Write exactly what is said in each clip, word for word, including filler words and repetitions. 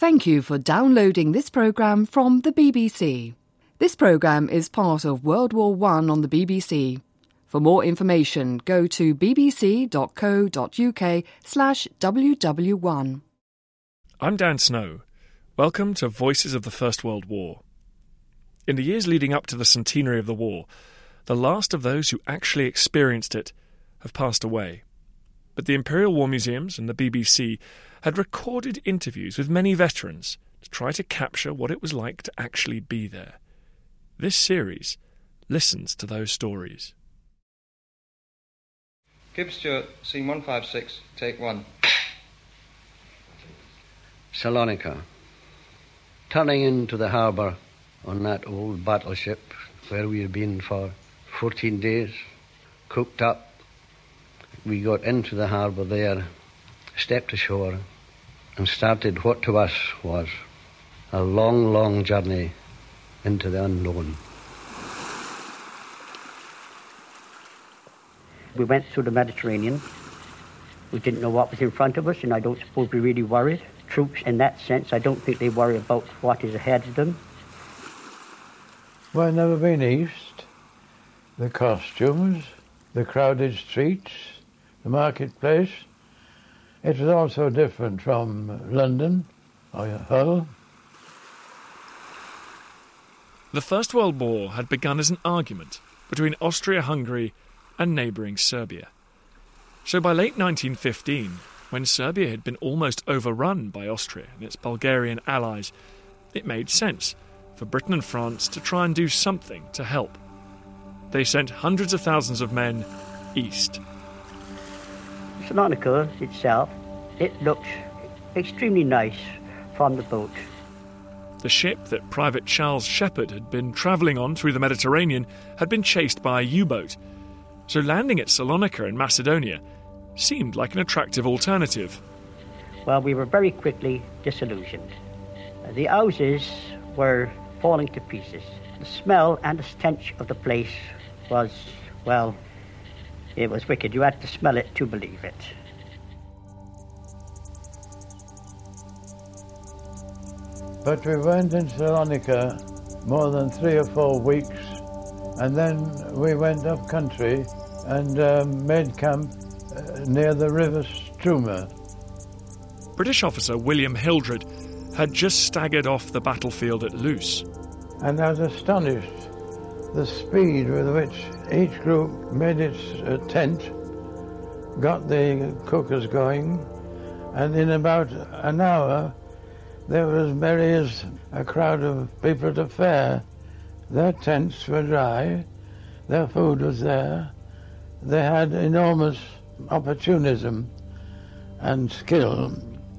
Thank you for downloading this programme from the B B C. This programme is part of World War One on the B B C. For more information, go to bbc.co.uk slash WW1. I'm Dan Snow. Welcome to Voices of the First World War. In the years leading up to the centenary of the war, the last of those who actually experienced it have passed away. But the Imperial War Museums and the B B C had recorded interviews with many veterans to try to capture what it was like to actually be there. This series listens to those stories. Gibbs Stewart, scene one five six, take one. Salonika. Turning into the harbour on that old battleship where we had been for fourteen days, cooked up. We got into the harbour there, stepped ashore, and started what to us was a long, long journey into the unknown. We went through the Mediterranean. We didn't know what was in front of us, and I don't suppose we really worried. Troops, in that sense, I don't think they worry about what is ahead of them. Well, I've never been east. The costumes, the crowded streets, the marketplace. It was all so different from London or Hull. The First World War had begun as an argument between Austria-Hungary and neighbouring Serbia. So by late nineteen fifteen, when Serbia had been almost overrun by Austria and its Bulgarian allies, it made sense for Britain and France to try and do something to help. They sent hundreds of thousands of men east. Salonika itself, it looked extremely nice from the boat. The ship that Private Charles Shepherd had been travelling on through the Mediterranean had been chased by a U-boat, so landing at Salonika in Macedonia seemed like an attractive alternative. Well, we were very quickly disillusioned. The houses were falling to pieces. The smell and the stench of the place was, well, it was wicked. You had to smell it to believe it. But we weren't in Salonika more than three or four weeks, and then we went up country and um, made camp uh, near the river Struma. British officer William Hildred had just staggered off the battlefield at Loos. And I was astonished the speed with which each group made its uh, tent, got the cookers going, and in about an hour there were as merry as a crowd of people at a fair. Their tents were dry, their food was there, they had enormous opportunism and skill.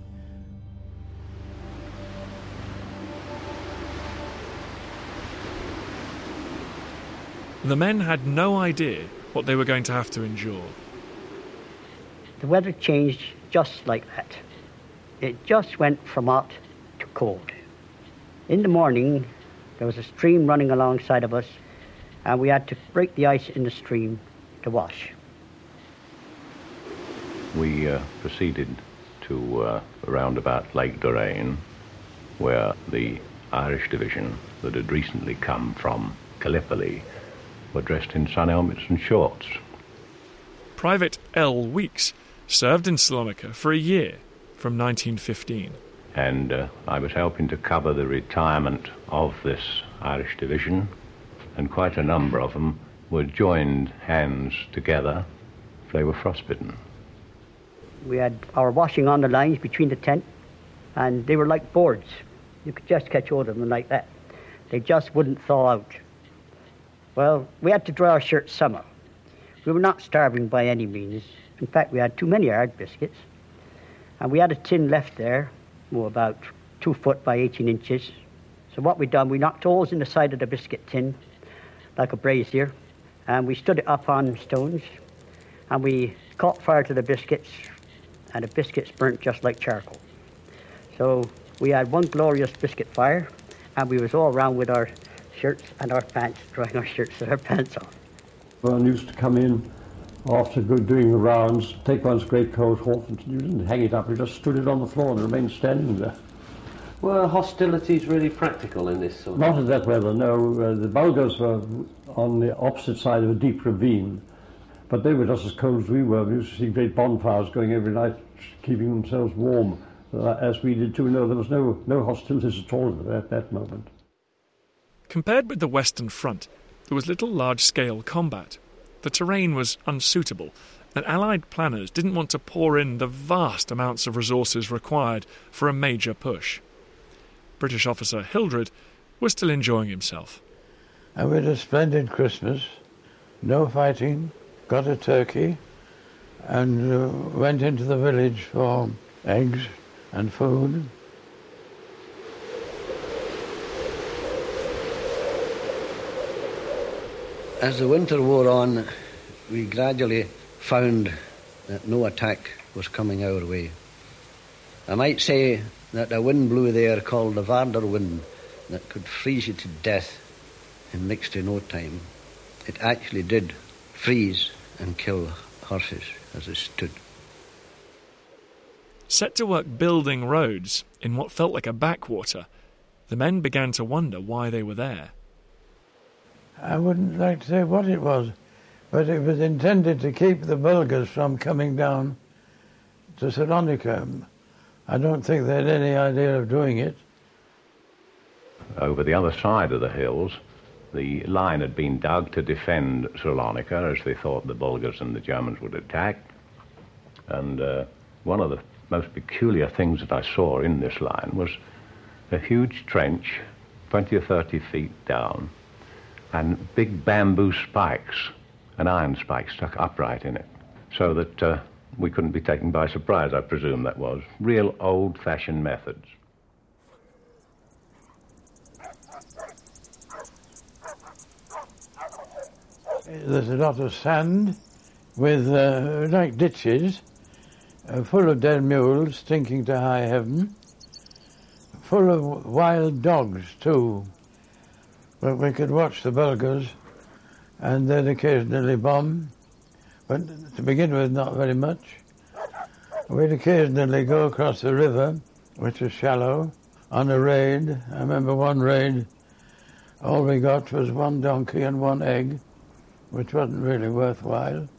The men had no idea what they were going to have to endure. The weather changed just like that. It just went from hot to cold. In the morning, there was a stream running alongside of us, and we had to break the ice in the stream to wash. We uh, proceeded to uh, around about Lake Doraine, where the Irish division that had recently come from Gallipoli were dressed in sun helmets and shorts. Private L. Weeks served in Salonika for a year, from nineteen fifteen. And uh, I was helping to cover the retirement of this Irish division, and quite a number of them were joined hands together. They were frostbitten. We had our washing on the lines between the tent, and they were like boards. You could just catch hold of them like that. They just wouldn't thaw out. Well, we had to dry our shirts somehow. We were not starving by any means. In fact, we had too many hard biscuits. And we had a tin left there, oh, about two foot by eighteen inches. So what we done, we knocked holes in the side of the biscuit tin, like a brazier, and we stood it up on stones, and we caught fire to the biscuits, and the biscuits burnt just like charcoal. So we had one glorious biscuit fire, and we was all around with our shirts and our pants, drying our shirts and our pants off. One used to come in after doing the rounds, take one's great coat off, and you didn't hang it up, you just stood it on the floor and remained standing there. Were hostilities really practical in this sort of... Not in that weather, no. Uh, the Bulgars were on the opposite side of a deep ravine, but they were just as cold as we were. We used to see great bonfires going every night, keeping themselves warm, uh, as we did too. No, there was no, no hostilities at all at that moment. Compared with the Western Front, there was little large-scale combat. The terrain was unsuitable, and Allied planners didn't want to pour in the vast amounts of resources required for a major push. British officer Hildred was still enjoying himself. And we had a splendid Christmas, no fighting, got a turkey, and uh, went into the village for eggs and food. As the winter wore on, we gradually found that no attack was coming our way. I might say that a wind blew there called the Vardar wind that could freeze you to death in next to no time. It actually did freeze and kill horses as they stood. Set to work building roads in what felt like a backwater, the men began to wonder why they were there. I wouldn't like to say what it was, but it was intended to keep the Bulgars from coming down to Salonika. I don't think they had any idea of doing it. Over the other side of the hills, the line had been dug to defend Salonika, as they thought the Bulgars and the Germans would attack. And uh, one of the most peculiar things that I saw in this line was a huge trench, twenty or thirty feet down, and big bamboo spikes, an iron spike stuck upright in it, so that uh, we couldn't be taken by surprise, I presume that was. Real old-fashioned methods. There's a lot of sand with, uh, like ditches, uh, full of dead mules stinking to high heaven, full of wild dogs, too. But we could watch the Bulgars, and they'd occasionally bomb, but to begin with, not very much. We'd occasionally go across the river, which was shallow, on a raid. I remember one raid, all we got was one donkey and one egg, which wasn't really worthwhile.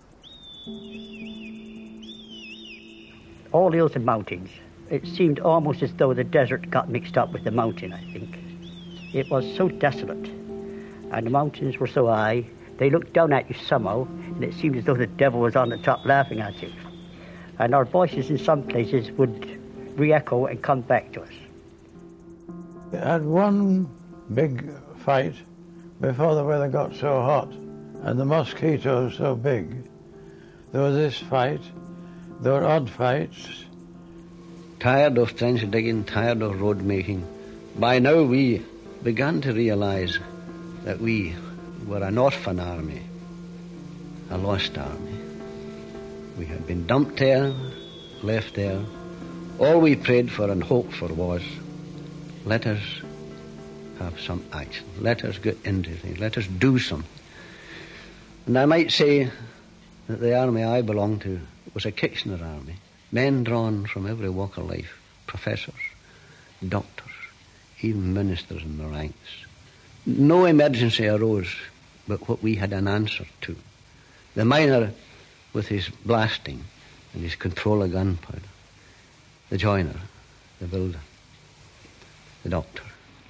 All hills and mountains. It seemed almost as though the desert got mixed up with the mountain, I think. It was so desolate, and the mountains were so high, they looked down at you somehow, and it seemed as though the devil was on the top laughing at you. And our voices in some places would re-echo and come back to us. We had one big fight before the weather got so hot and the mosquitoes so big. There was this fight, there were odd fights. Tired of trench digging, tired of road making, by now we began to realise that we were an orphan army, a lost army. We had been dumped there, left there. All we prayed for and hoped for was, let us have some action. Let us get into things. Let us do something. And I might say that the army I belonged to was a Kitchener army. Men drawn from every walk of life. Professors, doctors, even ministers in the ranks. No emergency arose but what we had an answer to. The miner with his blasting and his control of gunpowder. The joiner, the builder, the doctor.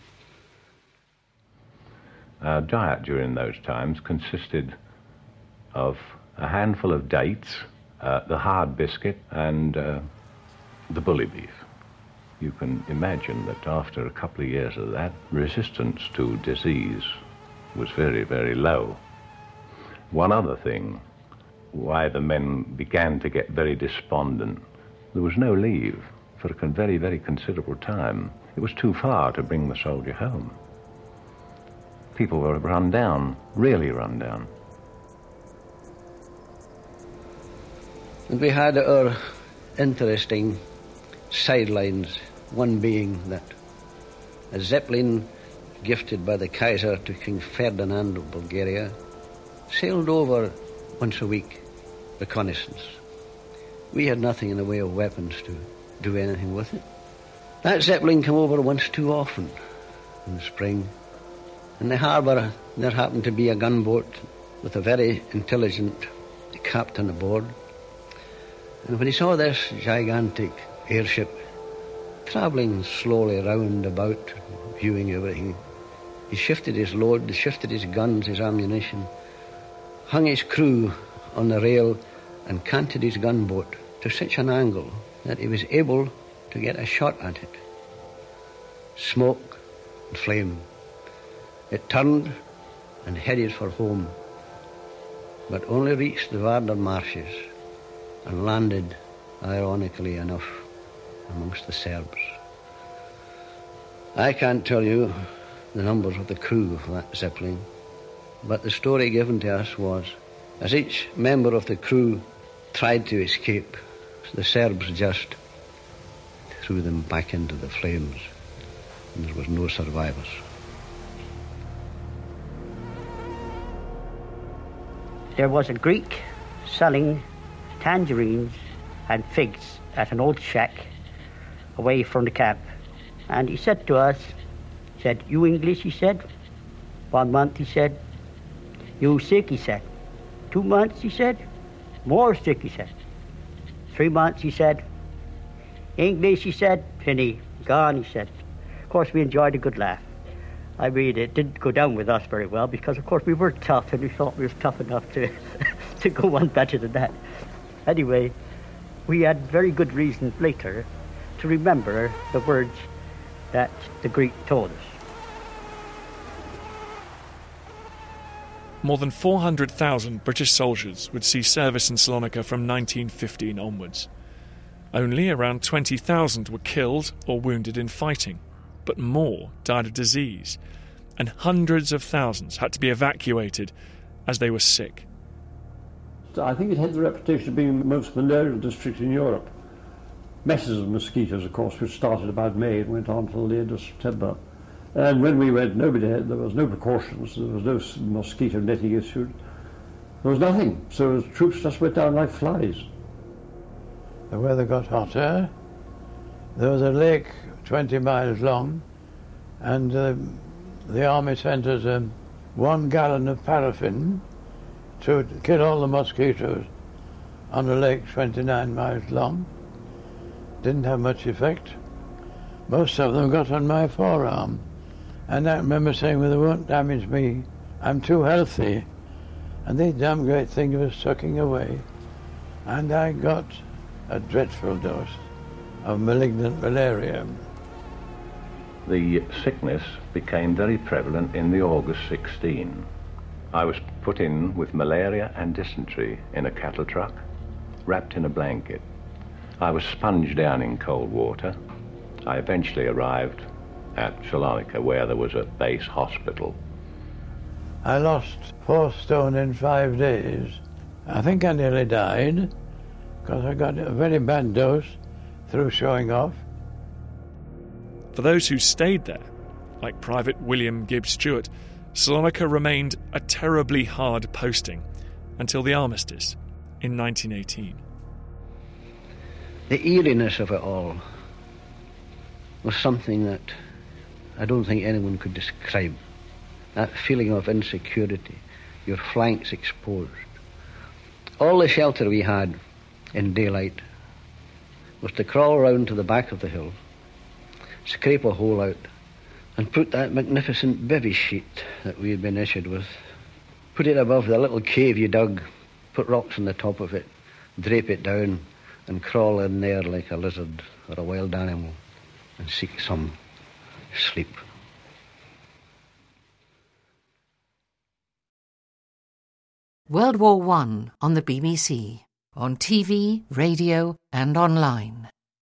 Our diet during those times consisted of a handful of dates, uh, the hard biscuit, and uh, the bully beef. You can imagine that after a couple of years of that, resistance to disease was very, very low. One other thing, why the men began to get very despondent, there was no leave for a very, very considerable time. It was too far to bring the soldier home. People were run down, really run down. And we had our interesting sidelines, one being that a Zeppelin gifted by the Kaiser to King Ferdinand of Bulgaria sailed over once a week, reconnaissance. We had nothing in the way of weapons to do anything with it. That Zeppelin came over once too often in the spring. In the harbour there happened to be a gunboat with a very intelligent captain aboard. And when he saw this gigantic airship travelling slowly round about, viewing everything, he shifted his load, he shifted his guns, his ammunition, hung his crew on the rail and canted his gunboat to such an angle that he was able to get a shot at it. Smoke and flame. It turned and headed for home, but only reached the Vardar marshes and landed, ironically enough, amongst the Serbs. I can't tell you the numbers of the crew of that Zeppelin, but the story given to us was, as each member of the crew tried to escape, the Serbs just threw them back into the flames, and there was no survivors. There was a Greek selling tangerines and figs at an old shack away from the camp. And he said to us, he said, "You English," he said. One month, he said. "You sick," he said. Two months, he said. More sick, he said. Three months, he said. English, he said. Penny, gone, he said. Of course, we enjoyed a good laugh. I mean, it didn't go down with us very well because, of course, we were tough and we thought we were tough enough to, to go one better than that. Anyway, we had very good reason later to remember the words that the Greek told us. More than four hundred thousand British soldiers would see service in Salonika from nineteen fifteen onwards. Only around twenty thousand were killed or wounded in fighting, but more died of disease, and hundreds of thousands had to be evacuated as they were sick. I think it had the reputation of being the most malarial district in Europe. Messes of mosquitoes, of course, which started about May and went on till the end of September. And when we went, nobody had, there was no precautions, there was no mosquito netting issued. There was nothing, so the troops just went down like flies. The weather got hotter. There was a lake twenty miles long, and uh, the army sent us um, one gallon of paraffin to kill all the mosquitoes on a lake twenty-nine miles long. Didn't have much effect. Most of them got on my forearm, and I remember saying, well, they won't damage me, I'm too healthy. And the damn great thing was sucking away, and I got a dreadful dose of malignant malaria. The sickness became very prevalent in the August sixteen. I was put in with malaria and dysentery in a cattle truck, wrapped in a blanket. I was sponged down in cold water. I eventually arrived at Salonika, where there was a base hospital. I lost four stone in five days. I think I nearly died, because I got a very bad dose through showing off. For those who stayed there, like Private William Gibbs Stewart, Salonika remained a terribly hard posting until the armistice in nineteen eighteen. The eeriness of it all was something that I don't think anyone could describe. That feeling of insecurity, your flanks exposed. All the shelter we had in daylight was to crawl round to the back of the hill, scrape a hole out, and put that magnificent bivvy sheet that we had been issued with, put it above the little cave you dug, put rocks on the top of it, drape it down, and crawl in there like a lizard or a wild animal and seek some sleep. World War One on the B B C, on T V, radio and online.